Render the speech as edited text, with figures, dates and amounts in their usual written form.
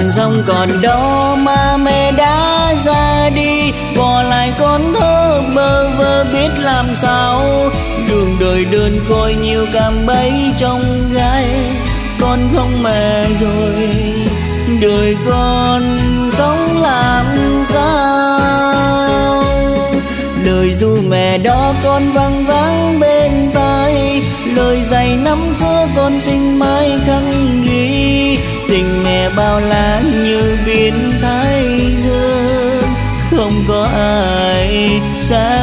sông còn đó mà mẹ đã ra đi, bỏ lại con thơ bơ vơ biết làm sao. Đường đời đơn côi nhiều cạm bẫy trong gai, con không mẹ rồi đời con sống làm sao. Đời ru mẹ đó con vang vang bên tai, lời dạy năm xưa con xin mãi khắc ghi. Tình mẹ bao la như biển Thái Dương, không có ai xa